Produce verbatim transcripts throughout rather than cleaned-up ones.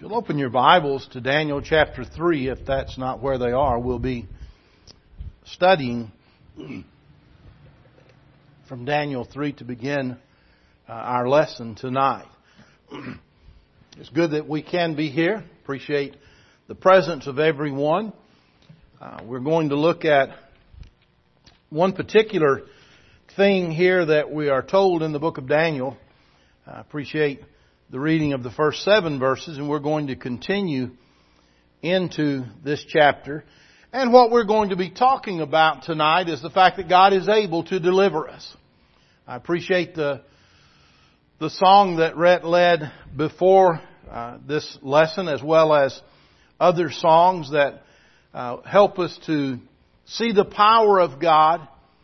You'll open your Bibles to Daniel chapter three. If that's not where they are, we'll be studying from Daniel three to begin uh, our lesson tonight. It's good that we can be here. Appreciate the presence of everyone. Uh, we're going to look at one particular thing here that we are told in the book of Daniel. I appreciate the reading of the first seven verses, and we're going to continue into this chapter. And what we're going to be talking about tonight is the fact that God is able to deliver us. I appreciate the the song that Rhett led before uh, this lesson, as well as other songs that uh, help us to see the power of God.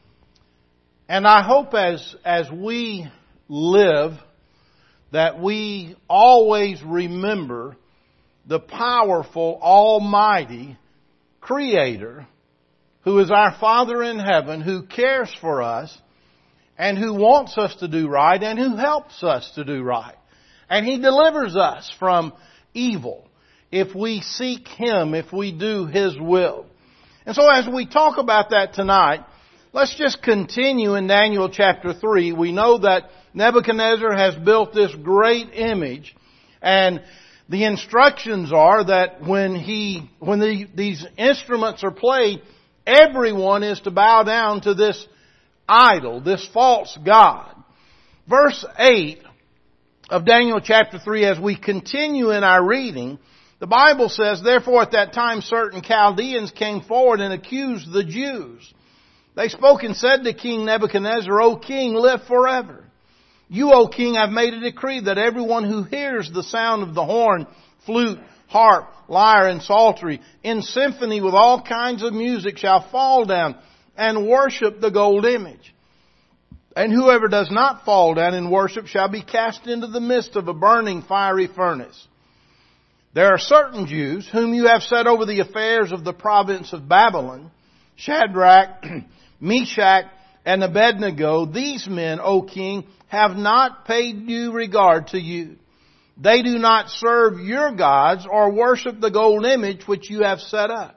And I hope as as we live, that we always remember the powerful, almighty Creator who is our Father in heaven, who cares for us and who wants us to do right and who helps us to do right. And He delivers us from evil if we seek Him, if we do His will. And so as we talk about that tonight, let's just continue in Daniel chapter three. We know that Nebuchadnezzar has built this great image, and the instructions are that when he, when the, these instruments are played, everyone is to bow down to this idol, this false god. Verse eight of Daniel chapter three, as we continue in our reading, the Bible says, "Therefore at that time certain Chaldeans came forward and accused the Jews. They spoke and said to King Nebuchadnezzar, O king, live forever. You, O king, have made a decree that everyone who hears the sound of the horn, flute, harp, lyre, and psaltery, in symphony with all kinds of music, shall fall down and worship the gold image. And whoever does not fall down and worship shall be cast into the midst of a burning fiery furnace. There are certain Jews whom you have set over the affairs of the province of Babylon, Shadrach, Meshach, and Abednego. These men, O king, have not paid due regard to you. They do not serve your gods or worship the gold image which you have set up."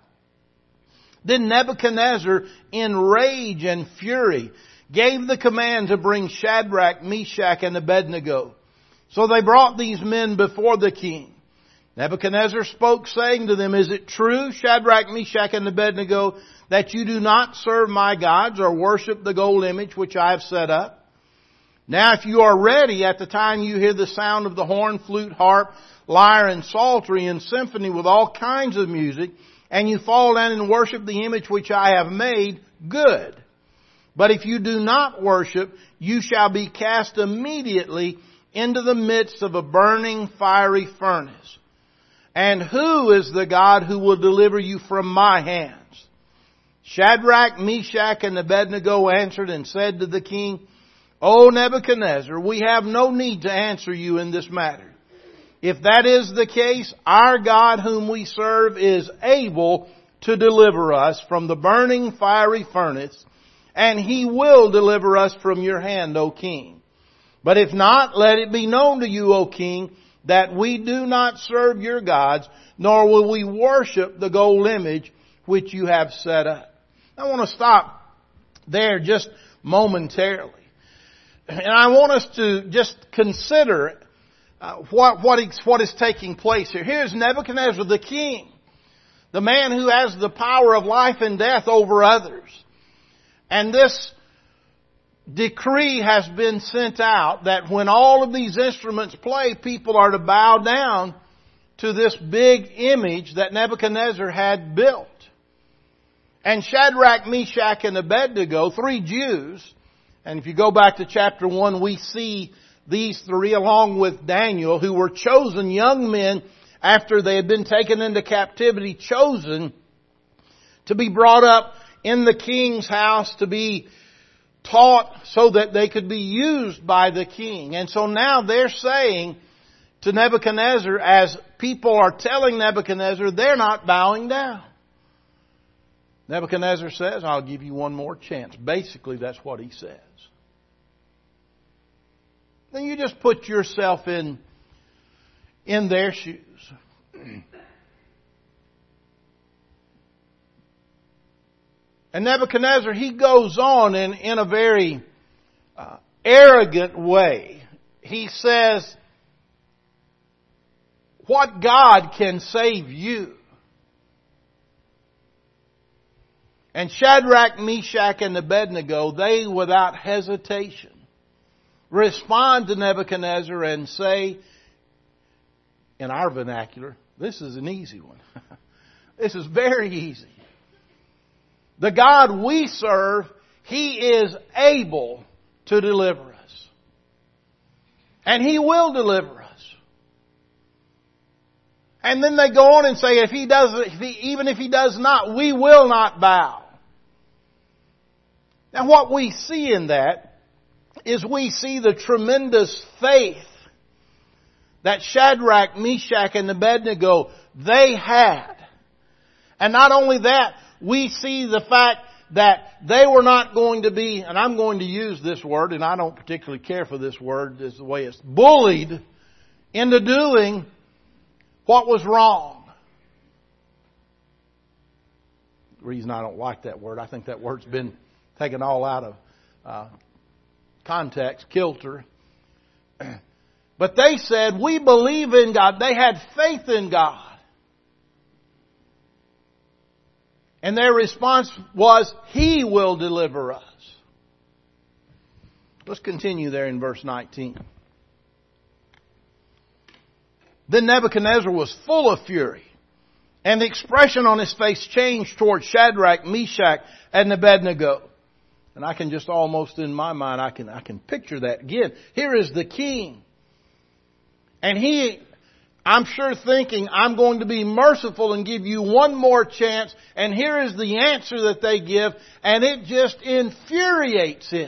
Then Nebuchadnezzar, in rage and fury, gave the command to bring Shadrach, Meshach, and Abednego. So they brought these men before the king. Nebuchadnezzar spoke, saying to them, "Is it true, Shadrach, Meshach, and Abednego, that you do not serve my gods or worship the gold image which I have set up? Now if you are ready at the time you hear the sound of the horn, flute, harp, lyre, and psaltery, and symphony with all kinds of music, and you fall down and worship the image which I have made, good. But if you do not worship, you shall be cast immediately into the midst of a burning fiery furnace. And who is the God who will deliver you from my hands?" Shadrach, Meshach, and Abednego answered and said to the king, "O Nebuchadnezzar, we have no need to answer you in this matter. If that is the case, our God whom we serve is able to deliver us from the burning fiery furnace, and He will deliver us from your hand, O king. But if not, let it be known to you, O king, that we do not serve your gods, nor will we worship the gold image which you have set up." I want to stop there just momentarily. And I want us to just consider uh, what, what, is, what is taking place here. Here's Nebuchadnezzar the king, the man who has the power of life and death over others. And this decree has been sent out that when all of these instruments play, people are to bow down to this big image that Nebuchadnezzar had built. And Shadrach, Meshach, and Abednego, three Jews, and if you go back to chapter one, we see these three along with Daniel, who were chosen young men after they had been taken into captivity, chosen to be brought up in the king's house to be taught so that they could be used by the king. And so now they're saying to Nebuchadnezzar, as people are telling Nebuchadnezzar, they're not bowing down. Nebuchadnezzar says, "I'll give you one more chance." Basically, that's what he says. Then you just put yourself in, in their shoes. And Nebuchadnezzar, he goes on in, in a very uh, arrogant way. He says, what God can save you? And Shadrach, Meshach, and Abednego, they without hesitation respond to Nebuchadnezzar and say, in our vernacular, this is an easy one. This is very easy. The God we serve, He is able to deliver us. And He will deliver us. And then they go on and say, if He does, if he, even if He does not, we will not bow. Now what we see in that is we see the tremendous faith that Shadrach, Meshach, and Abednego, they had. And not only that, we see the fact that they were not going to be, and I'm going to use this word, and I don't particularly care for this word, is the way it's bullied into doing what was wrong. The reason I don't like that word, I think that word's been taken all out of uh, context, kilter. But they said, we believe in God. They had faith in God. And their response was, He will deliver us. Let's continue there in verse nineteen. Then Nebuchadnezzar was full of fury, and the expression on his face changed towards Shadrach, Meshach, and Abednego. And I can just almost in my mind, I can, I can picture that again. Here is the king. And he, I'm sure thinking, I'm going to be merciful and give you one more chance. And here is the answer that they give. And it just infuriates him.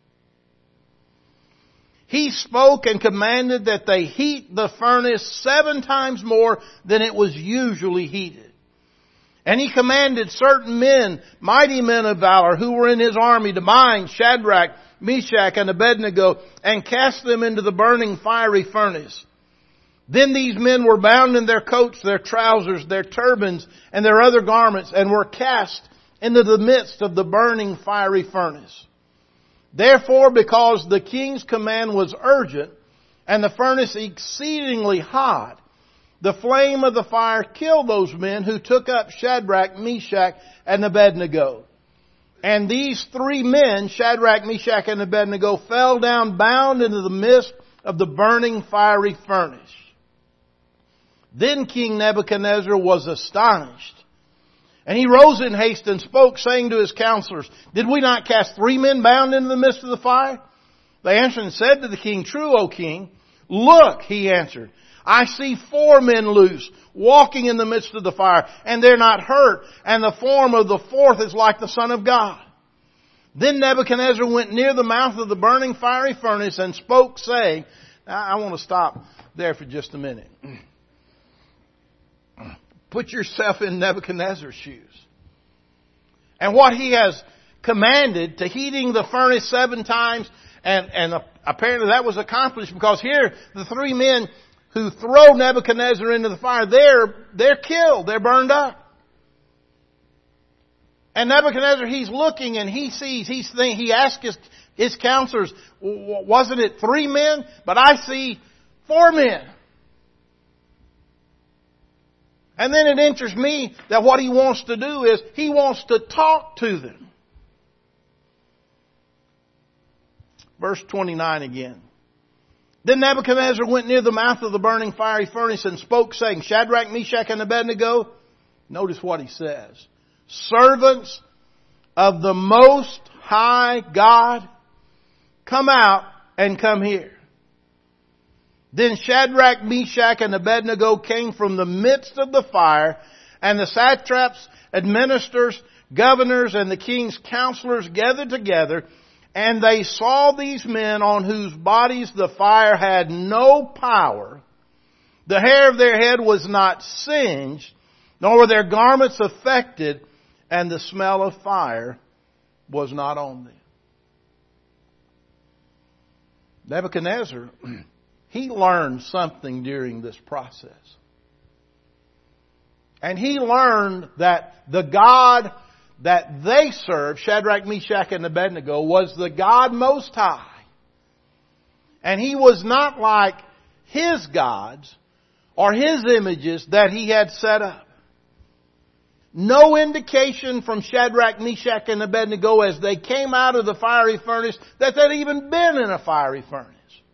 He spoke and commanded that they heat the furnace seven times more than it was usually heated. And he commanded certain men, mighty men of valor, who were in his army, to bind Shadrach, Meshach, and Abednego and cast them into the burning fiery furnace. Then these men were bound in their coats, their trousers, their turbans, and their other garments, and were cast into the midst of the burning fiery furnace. Therefore, because the king's command was urgent, and the furnace exceedingly hot, the flame of the fire killed those men who took up Shadrach, Meshach, and Abednego. And these three men, Shadrach, Meshach, and Abednego, fell down bound into the midst of the burning fiery furnace. Then King Nebuchadnezzar was astonished. And he rose in haste and spoke, saying to his counselors, Did we not cast three men bound into the midst of the fire? They answered and said to the king, True, O king. Look, he answered, I see four men loose, walking in the midst of the fire, and they're not hurt, and the form of the fourth is like the Son of God. Then Nebuchadnezzar went near the mouth of the burning fiery furnace and spoke, saying, now I want to stop there for just a minute. Put yourself in Nebuchadnezzar's shoes. And what he has commanded to heating the furnace seven times, and, and apparently that was accomplished because here the three men who throw Nebuchadnezzar into the fire, they're, they're killed, they're burned up. And Nebuchadnezzar, he's looking and he sees, he's thinking, he asks his, his counselors, wasn't it three men? But I see four men. And then it interests me that what he wants to do is he wants to talk to them. Verse twenty-nine again. Then Nebuchadnezzar went near the mouth of the burning fiery furnace and spoke, saying, Shadrach, Meshach, and Abednego. Notice what he says. Servants of the Most High God, come out and come here. Then Shadrach, Meshach, and Abednego came from the midst of the fire, and the satraps, administrators, governors, and the king's counselors gathered together, and they saw these men on whose bodies the fire had no power. The hair of their head was not singed, nor were their garments affected, and the smell of fire was not on them. Nebuchadnezzar, he learned something during this process. And he learned that the God that they served, Shadrach, Meshach, and Abednego, was the God Most High. And he was not like his gods or his images that he had set up. No indication from Shadrach, Meshach, and Abednego as they came out of the fiery furnace that they'd even been in a fiery furnace.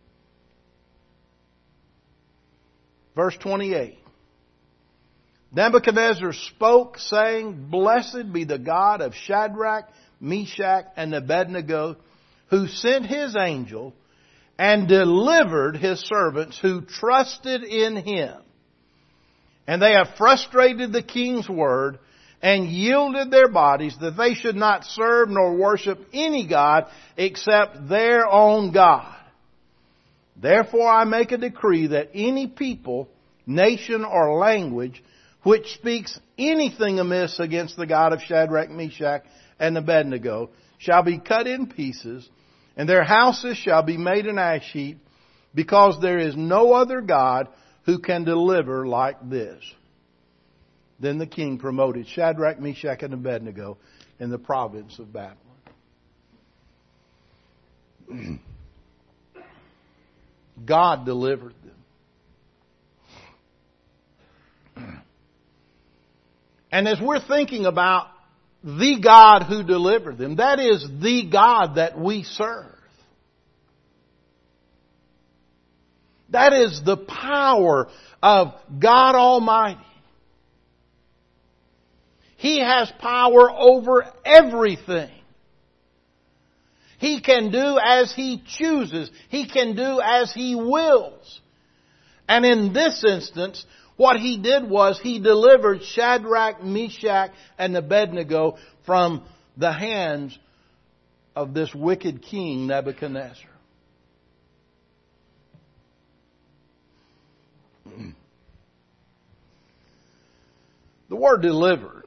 Verse twenty-eight. Nebuchadnezzar spoke, saying, Blessed be the God of Shadrach, Meshach, and Abednego, who sent His angel and delivered His servants who trusted in Him. And they have frustrated the king's word and yielded their bodies that they should not serve nor worship any god except their own God. Therefore I make a decree that any people, nation, or language which speaks anything amiss against the God of Shadrach, Meshach, and Abednego shall be cut in pieces, and their houses shall be made an ash heap, because there is no other God who can deliver like this. Then the king promoted Shadrach, Meshach, and Abednego in the province of Babylon. God delivered them. And as we're thinking about the God who delivered them, that is the God that we serve. That is the power of God Almighty. He has power over everything. He can do as He chooses. He can do as He wills. And in this instance, what He did was He delivered Shadrach, Meshach, and Abednego from the hands of this wicked king Nebuchadnezzar. The word delivered.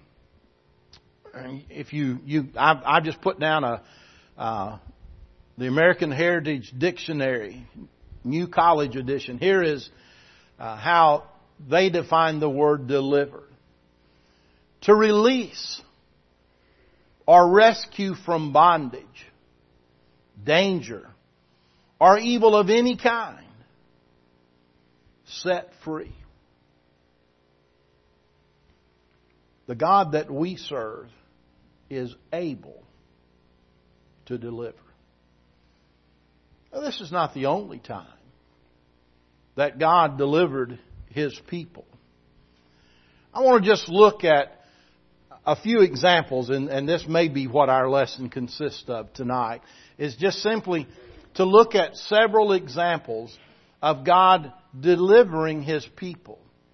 If you, you, I've, I've just put down a uh, the American Heritage Dictionary, New College Edition. Here is uh, how they define the word deliver: to release or rescue from bondage, danger, or evil of any kind. Set free. The God that we serve is able to deliver. Now, this is not the only time that God delivered His people. I want to just look at a few examples, and, and this may be what our lesson consists of tonight, is just simply to look at several examples of God delivering His people.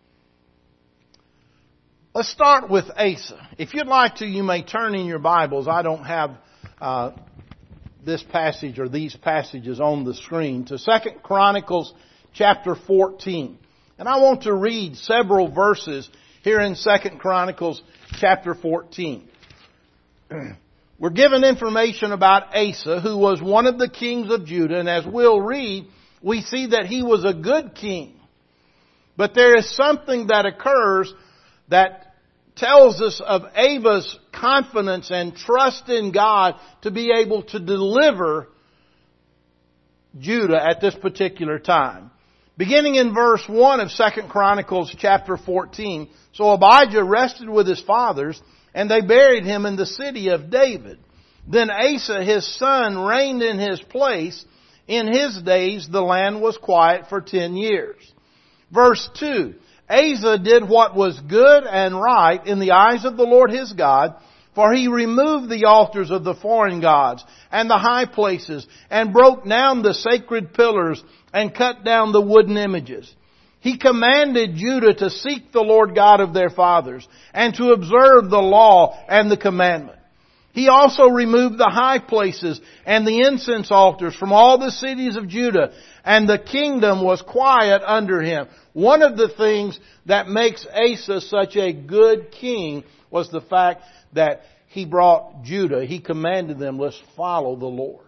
Let's start with Asa. If you'd like to, you may turn in your Bibles. I don't have uh, this passage or these passages on the screen to Second Chronicles chapter fourteen. And I want to read several verses here in Second Chronicles chapter fourteen. We're given information about Asa, who was one of the kings of Judah, and as we'll read, we see that he was a good king. But there is something that occurs that tells us of Ava's confidence and trust in God to be able to deliver Judah at this particular time. Beginning in verse one of Second Chronicles chapter fourteen, so Abijah rested with his fathers, and they buried him in the city of David. Then Asa his son reigned in his place. In his days the land was quiet for ten years. Verse two, Asa did what was good and right in the eyes of the Lord his God, for he removed the altars of the foreign gods and the high places, and broke down the sacred pillars, and cut down the wooden images. He commanded Judah to seek the Lord God of their fathers, and to observe the law and the commandment. He also removed the high places and the incense altars from all the cities of Judah, and the kingdom was quiet under him. One of the things that makes Asa such a good king was the fact that he brought Judah. He commanded them, let's follow the Lord.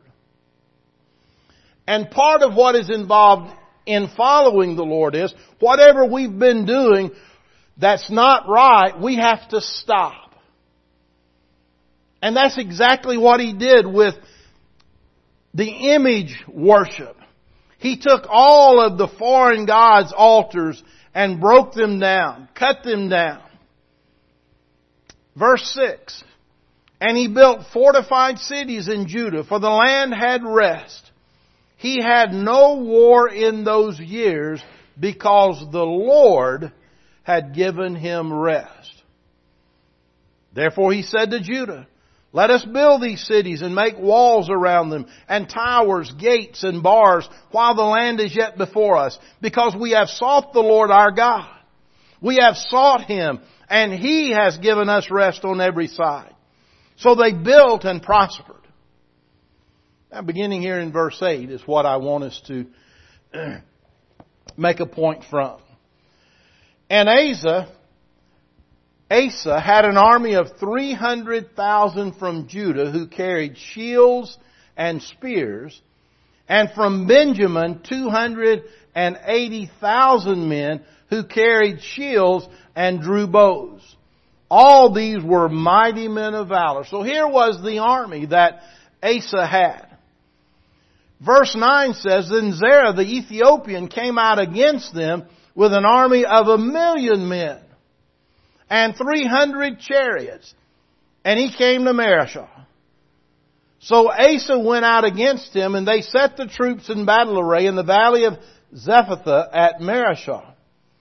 And part of what is involved in following the Lord is, whatever we've been doing, that's not right, we have to stop. And that's exactly what he did with the image worship. He took all of the foreign gods' altars and broke them down, cut them down. Verse six. And he built fortified cities in Judah, for the land had rest. He had no war in those years, because the Lord had given him rest. Therefore he said to Judah, let us build these cities and make walls around them, and towers, gates, and bars, while the land is yet before us, because we have sought the Lord our God. We have sought Him, and He has given us rest on every side. So they built and prospered. Now, beginning here in verse eight is what I want us to make a point from. And Asa, Asa had an army of three hundred thousand from Judah who carried shields and spears, and from Benjamin two hundred eighty thousand men who carried shields and drew bows. All these were mighty men of valor. So here was the army that Asa had. Verse nine says, then Zerah the Ethiopian came out against them with an army of a million men and three hundred chariots. And he came to Mareshah. So Asa went out against him, and they set the troops in battle array in the valley of Zephathah at Mareshah.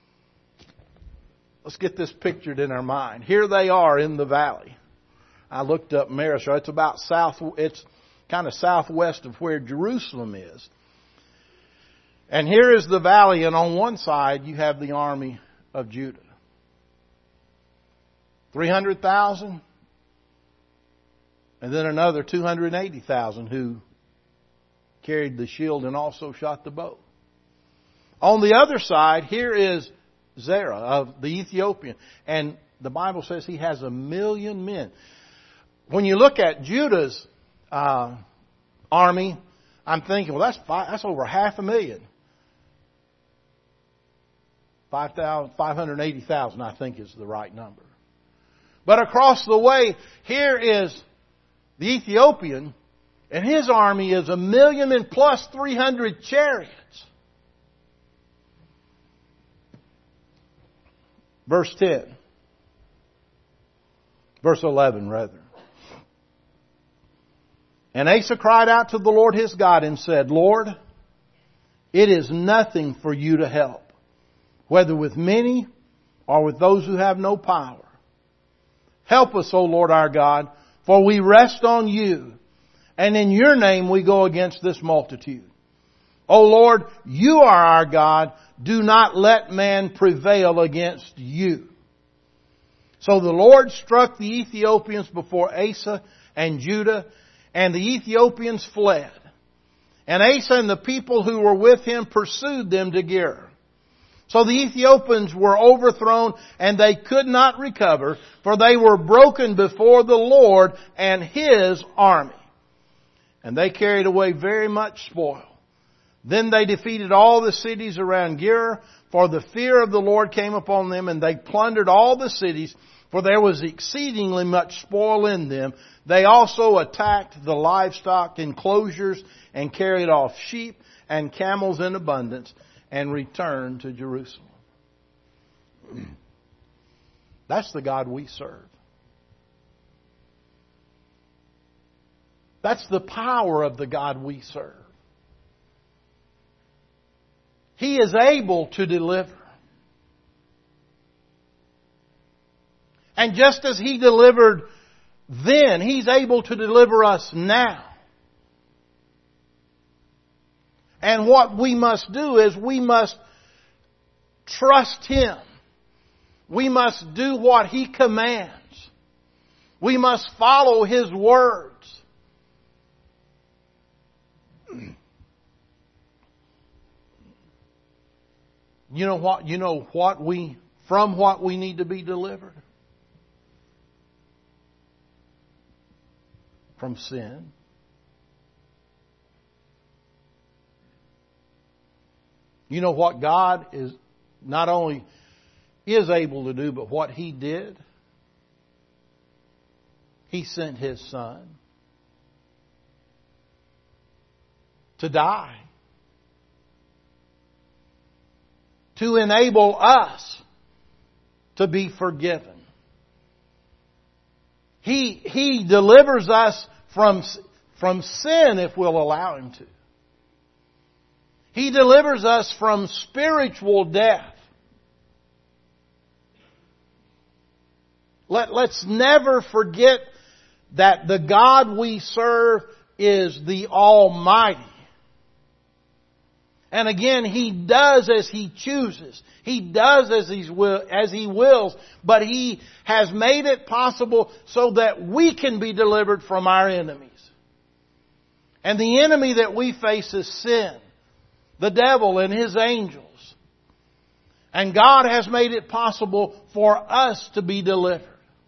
Let's get this pictured in our mind. Here they are in the valley. I looked up Mareshah. It's about south, it's kind of southwest of where Jerusalem is. And here is the valley, and on one side you have the army of Judah. three hundred thousand, and then another two hundred eighty thousand who carried the shield and also shot the bow. On the other side, here is Zerah of the Ethiopian. And the Bible says he has a million men. When you look at Judah's uh, army, I'm thinking, well, that's five, that's over half a million. five hundred eighty thousand, I think, is the right number. But across the way, here is the Ethiopian, and his army is a million men plus three hundred chariots. Verse ten. Verse eleven, rather. And Asa cried out to the Lord his God and said, Lord, it is nothing for you to help, whether with many or with those who have no power. Help us, O Lord our God, for we rest on you, and in your name we go against this multitude. O Lord, you are our God. Do not let man prevail against you. So the Lord struck the Ethiopians before Asa and Judah, and the Ethiopians fled. And Asa and the people who were with him pursued them to Gerar. So the Ethiopians were overthrown, and they could not recover, for they were broken before the Lord and His army. And they carried away very much spoil. Then they defeated all the cities around Gerar, for the fear of the Lord came upon them, and they plundered all the cities, for there was exceedingly much spoil in them. They also attacked the livestock enclosures and carried off sheep and camels in abundance and returned to Jerusalem. That's the God we serve. That's the power of the God we serve. He is able to deliver. And just as He delivered then, He's able to deliver us now. And what we must do is we must trust Him. We must do what He commands. We must follow His words. You know what? You know what we, from what we need to be delivered? From sin. You know what God is not only is able to do, but what He did, He sent His Son to die, to enable us to be forgiven. He, He delivers us from, from sin if we'll allow Him to. He delivers us from spiritual death. Let, let's never forget that the God we serve is the Almighty. And again, He does as He chooses. He does as He will, as He wills. But He has made it possible so that we can be delivered from our enemies. And the enemy that we face is sin, the devil and his angels. And God has made it possible for us to be delivered.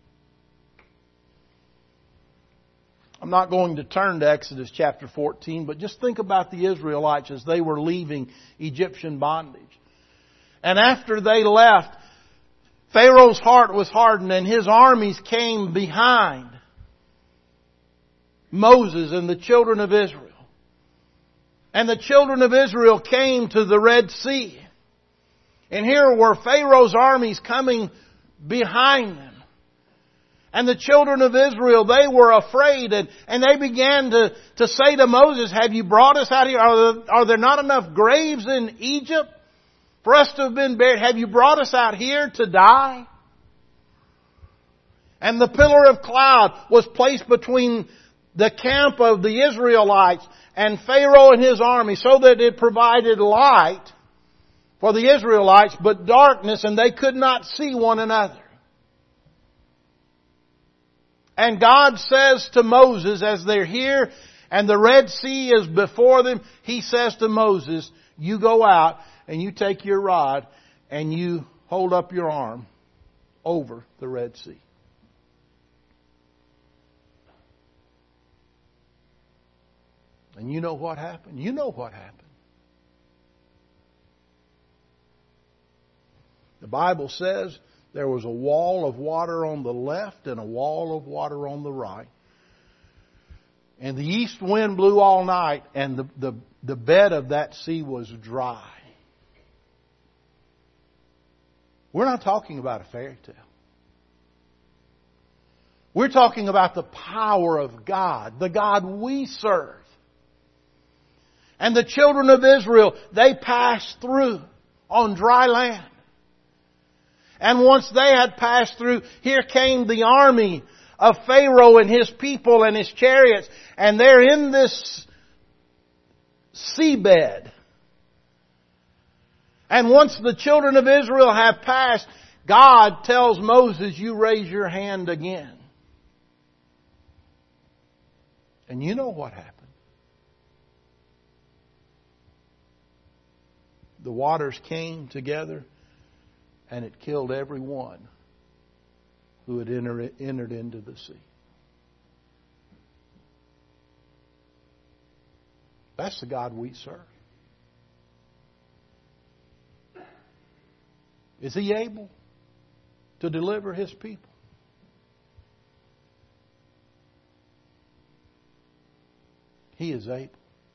I'm not going to turn to Exodus chapter fourteen, but just think about the Israelites as they were leaving Egyptian bondage. And after they left, Pharaoh's heart was hardened and his armies came behind Moses and the children of Israel. And the children of Israel came to the Red Sea. And here were Pharaoh's armies coming behind them. And the children of Israel, they were afraid, and, and they began to, to say to Moses, have you brought us out here? Are there, are there not enough graves in Egypt for us to have been buried? Have you brought us out here to die? And the pillar of cloud was placed between the camp of the Israelites and Pharaoh and his army, so that it provided light for the Israelites, but darkness, and they could not see one another. And God says to Moses, as they're here and the Red Sea is before them, He says to Moses, you go out and you take your rod and you hold up your arm over the Red Sea. And you know what happened? You know what happened. The Bible says there was a wall of water on the left and a wall of water on the right. And the east wind blew all night, and the, the, the bed of that sea was dry. We're not talking about a fairy tale. We're talking about the power of God, the God we serve. And the children of Israel, they passed through on dry land. And once they had passed through, here came the army of Pharaoh and his people and his chariots. And they're in this seabed. And once the children of Israel have passed, God tells Moses, you raise your hand again. And you know what happened. The waters came together, and it killed every one who had enter, entered into the sea. That's the God we serve. Is He able to deliver His people? He is able.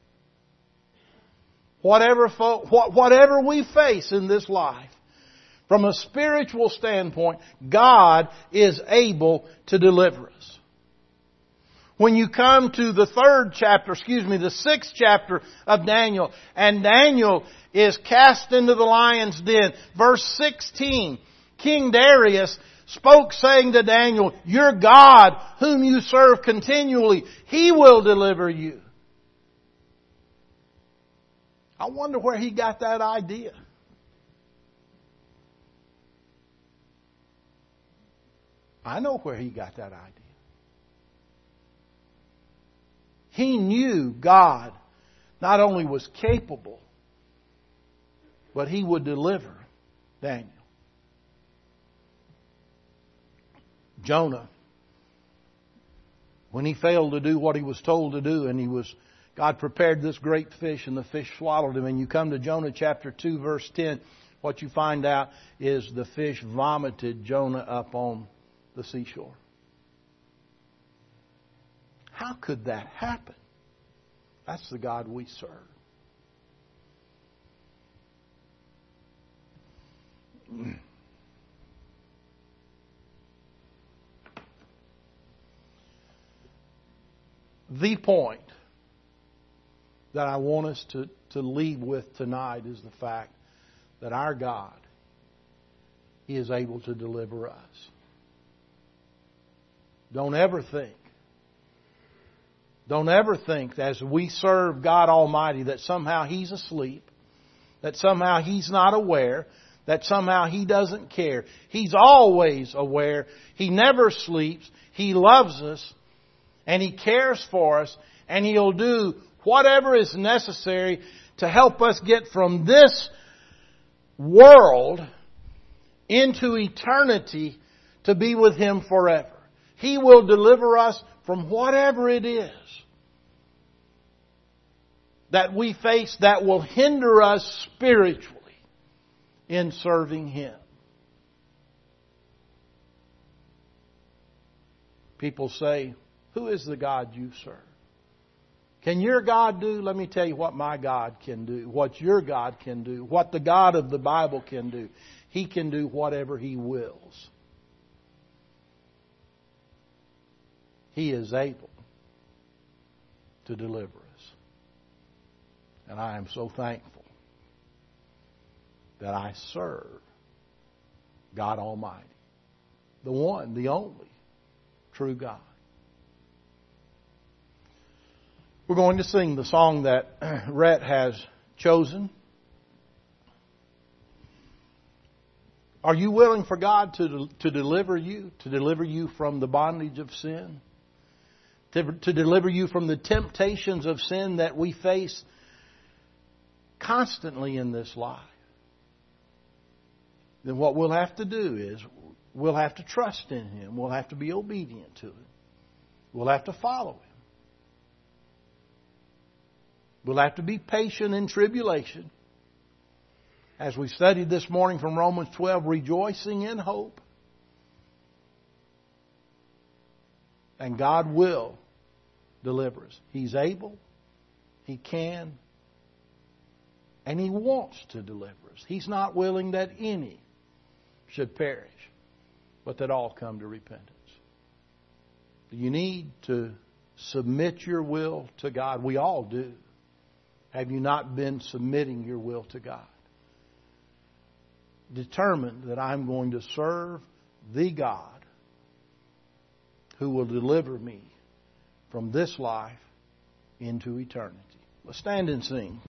Whatever, whatever we face in this life, from a spiritual standpoint, God is able to deliver us. When you come to the third chapter, excuse me, the sixth chapter of Daniel, and Daniel is cast into the lion's den, verse sixteen, King Darius spoke saying to Daniel, your God, whom you serve continually, He will deliver you. I wonder where he got that idea. I know where he got that idea. He knew God not only was capable, but He would deliver Daniel. Jonah, when he failed to do what he was told to do, and he was God prepared this great fish, and the fish swallowed him. And you come to Jonah chapter two, verse ten, what you find out is the fish vomited Jonah up on the seashore. How could that happen? That's the God we serve. The point that I want us to, to leave with tonight is the fact that our God, He is able to deliver us. Don't ever think, don't ever think that as we serve God Almighty that somehow He's asleep, that somehow He's not aware, that somehow He doesn't care. He's always aware. He never sleeps. He loves us and He cares for us, and He'll do whatever is necessary to help us get from this world into eternity to be with Him forever. He will deliver us from whatever it is that we face that will hinder us spiritually in serving Him. People say, who is the God you serve? Can your God do? Let me tell you what my God can do, what your God can do, what the God of the Bible can do. He can do whatever He wills. He is able to deliver us. And I am so thankful that I serve God Almighty, the one, the only true God. We're going to sing the song that Rhett has chosen. Are you willing for God to, to deliver you, to deliver you from the bondage of sin? To, to deliver you from the temptations of sin that we face constantly in this life? Then what we'll have to do is we'll have to trust in Him. We'll have to be obedient to Him. We'll have to follow Him. We'll have to be patient in tribulation. As we studied this morning from Romans twelve, rejoicing in hope. And God will deliver us. He's able. He can. And He wants to deliver us. He's not willing that any should perish, but that all come to repentance. You need to submit your will to God. We all do. Have you not been submitting your will to God? Determined that I'm going to serve the God who will deliver me from this life into eternity. Let's stand and sing.